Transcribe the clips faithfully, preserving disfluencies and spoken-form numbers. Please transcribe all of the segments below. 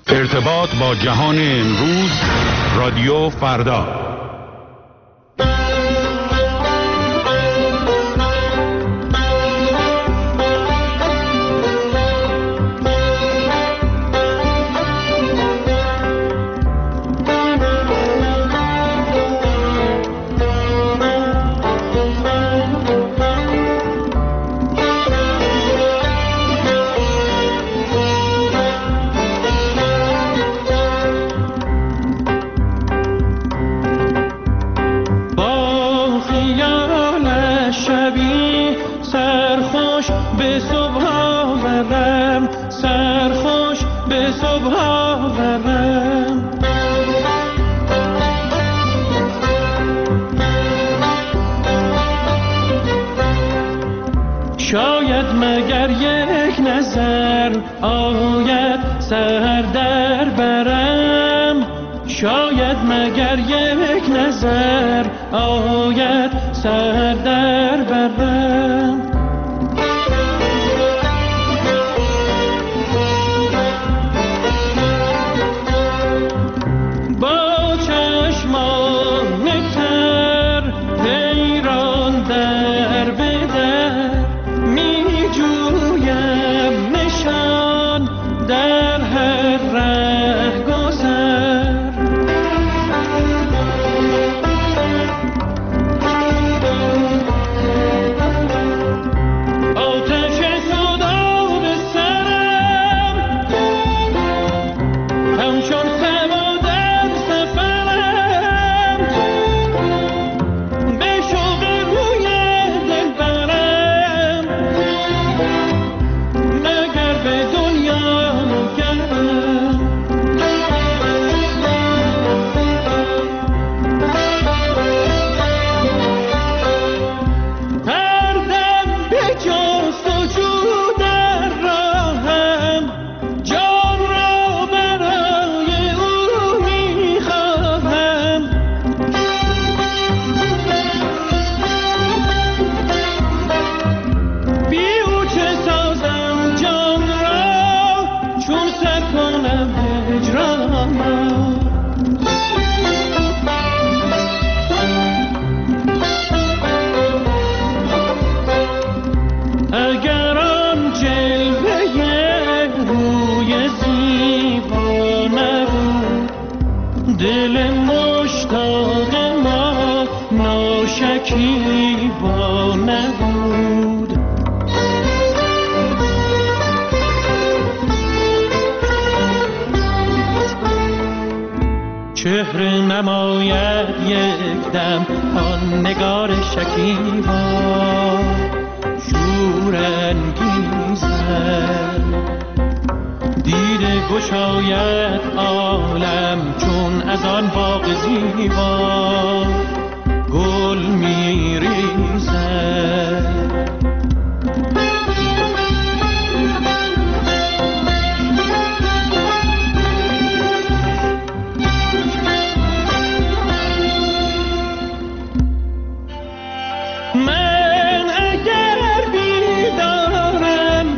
ارتباط با جهان امروز، رادیو فردا. شاید مگر یک نظر آید سر در برم، شاید مگر یک نظر آید سر در برم. با چشمان تر حیران در بدر می جویم نشان در هر ره گذر. آتش صدا به سرم همچون سما در سفرم، به شوق روی دلبرم مگر به دنیا نگردم. هر دم به جستجو در راهم، جان را برای او میخواهم. بی او چه سازم جان را، چون سر کنم هجران را. اگر آن جلوه روی زیبا نبود، دل مشتاق ما ناشکیبا نبود. چهره نماید یک دم آن نگار شکیبا، شور انگیزد دیده گشاید عالم، چون از آن باغ زیبا گل میریزد. من اگر بیدارم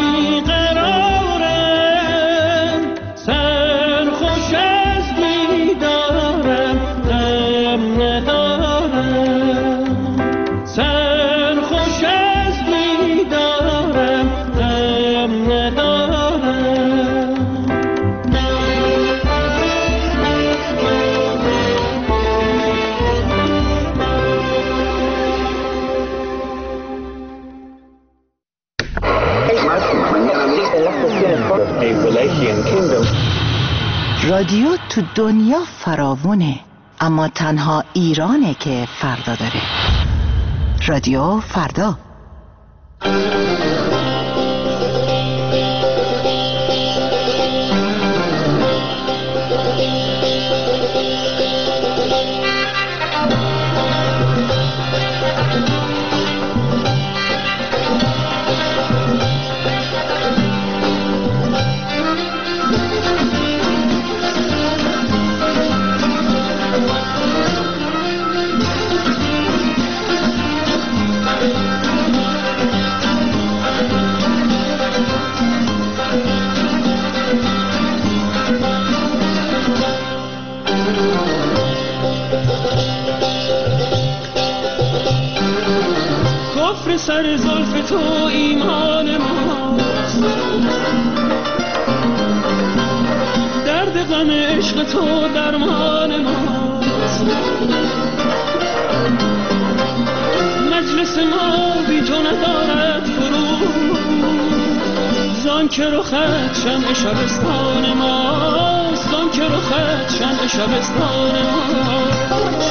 بیقرارم، سرخوش از دیدارم غم ندارم. سرخوش از دیدارم غم ندارم. رادیو تو دنیا فراوونه، اما تنها ایرانه که فردا داره. رادیو فردا. کفر سر زلف تو ایمان ماست، درد غم عشق تو درمان ماست. مجلس ما بی تو ندارد فرو، زان که رخت شمع شبستان ماست، زان که رخت شمع شبستان ماست.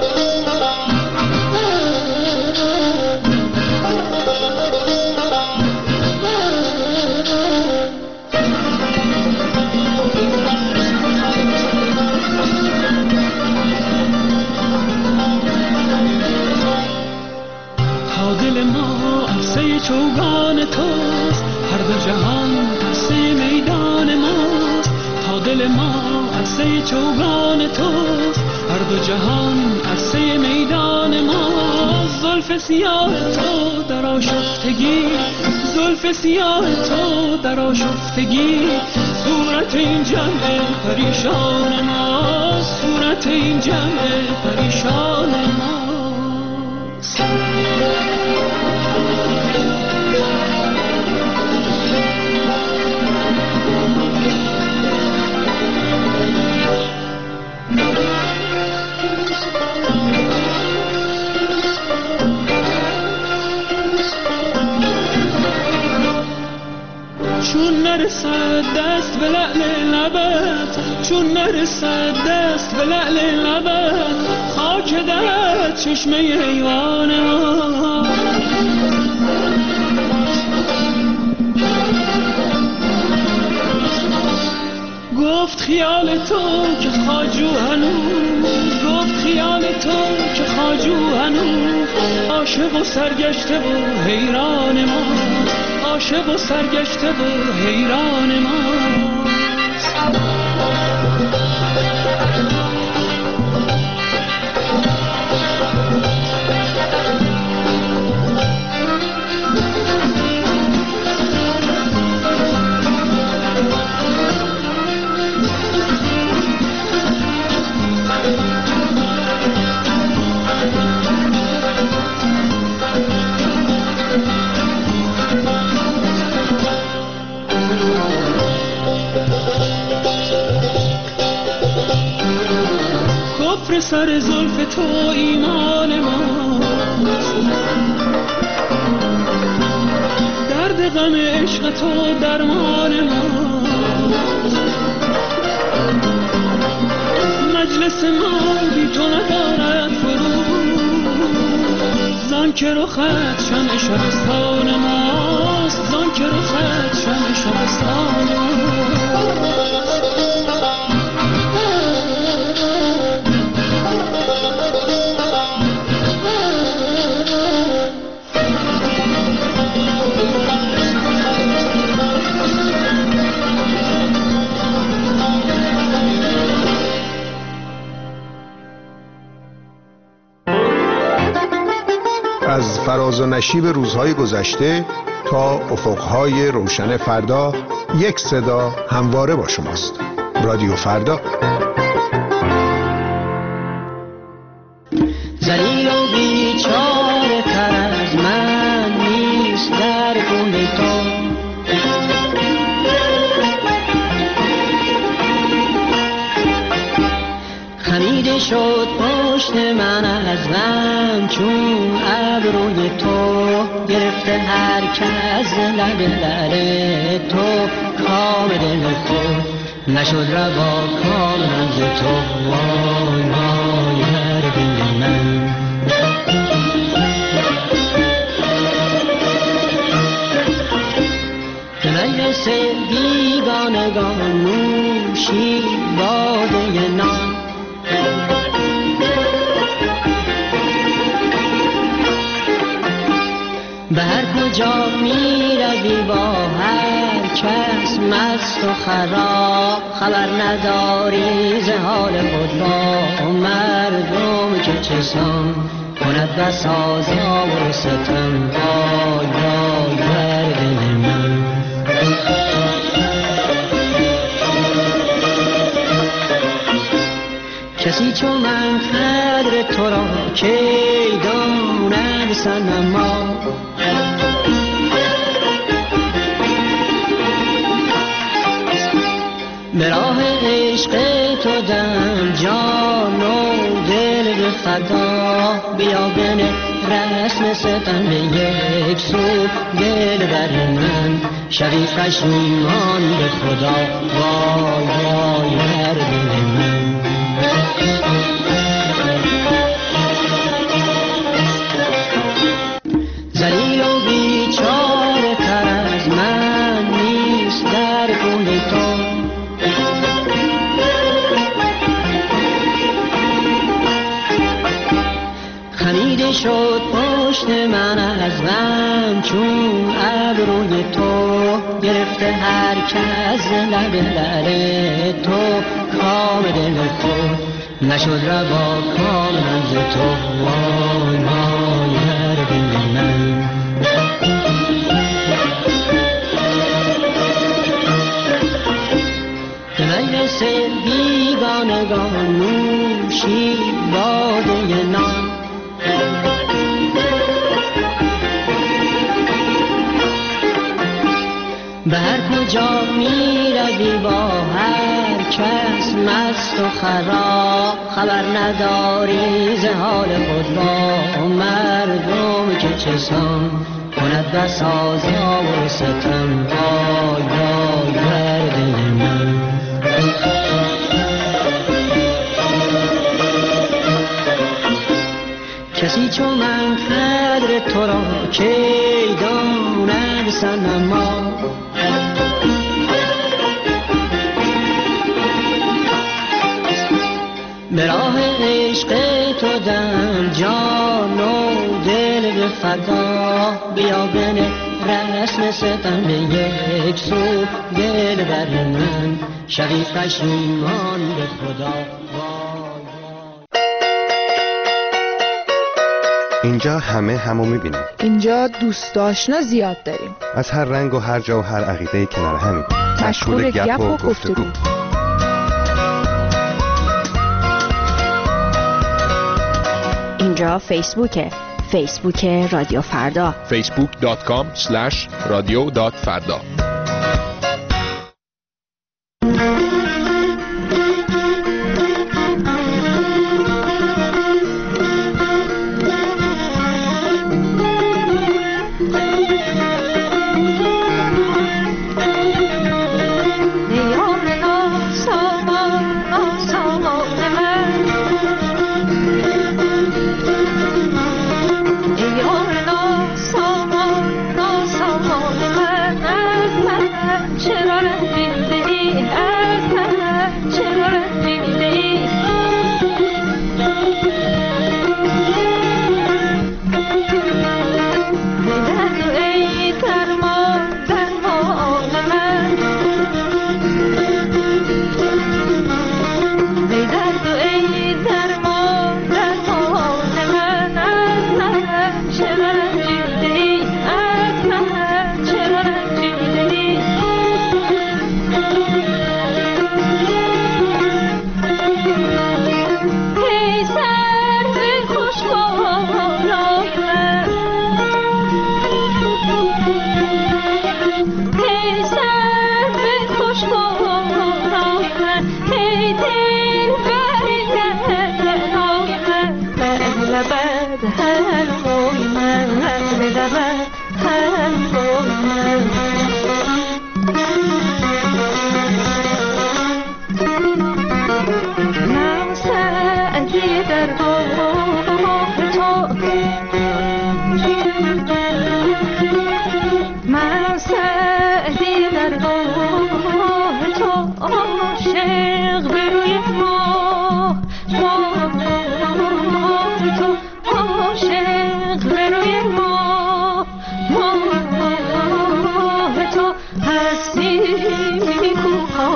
دل ما عرصه چوگان توست، هر دو جهان عرصه میدان ماست. تا دل ما عرصه چوگان توست، هر دو جهان عرصه میدان ماست. زلف سیاه تو در آشفتگی، زلف سیاه تو در آشفتگی، صورت این جمع پریشان ماست، صورت این جمع پریشان ماست. چون نرسد دست به لعل لبت، چون نرسد دست به لعل لبت، خاک درد چشمه حیوان ما. گفت خیال تو که خواجو هنوز، گفت خیال تو که خواجو هنوز، عاشق و سرگشته و حیران ما، عاشق و سرگشته و حیران ماست. کفر سر زلف تو ایمان ماست، درد غم عشق تو درمان ماست. مجلس ما بی تو ندارد فرو، زان که رخت شمع شبستان ماست، زان که رخت شمع شبستان ماست. از فراز و نشیب روزهای گذشته تا افقهای روشن فردا، یک صدا همواره با شماست. رادیو فردا. ذلیل و بیچاره تر از من نیست در گون تو، خمیده شد پشت من از غم چون ابروی تو، گرفته هر کس لب لب تو، کام دل خود نشد روا کاملا ز تو. وای وای هر دل من، به مجلس بیگانگان نوشی باده نام، به هر کجا می روی با هر کس مست و خراب، خبر نداری ز حال خود با مردم که چسان کند بسا زار و ستم. وای وای بر دل من، کسی چون من قدر تو را که داند صنما، به راه عشق تو دم جان و دل به فدا، بیا بنه رسم ستم یک سو دل بر من، شوی پشیمان به خدا، وای وای بر دل من. ذلیل و بیچاره تر از من نیست در گونه تو، خمیده شد پشت من از غم چون ابروی تو، گرفته هر کس لب لب تو، کام دل خود نشد روا کامم ز تو، وای وای بر دل من. به مجلس بیگانگان نوشی باده نام، به هر کجا می روی با هر کس مست و خراب، خبر نداری ز حال خود با مردم که چسان کند بسا زیاب و ستم، وای وای بر دل من. کسی چون من قدر تو را که داند صنما، به راه عشق تو دم جان و دل به فدا، بیا بنه رسم ستم یک سو دل بر من، شوی پشیمان به خدا. اینجا همه همو میبینیم. اینجا دوست آشنا زیاد داریم، از هر رنگ و هر جا و هر عقیده کنار همیم، مشغول گپ و گفتگو. اینجا فیسبوکه، فیسبوک رادیو فردا، فیسبوک دات کام اسلش رادیو دات فردا.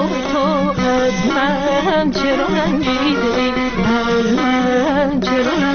چرا رنجیده ای از من چرا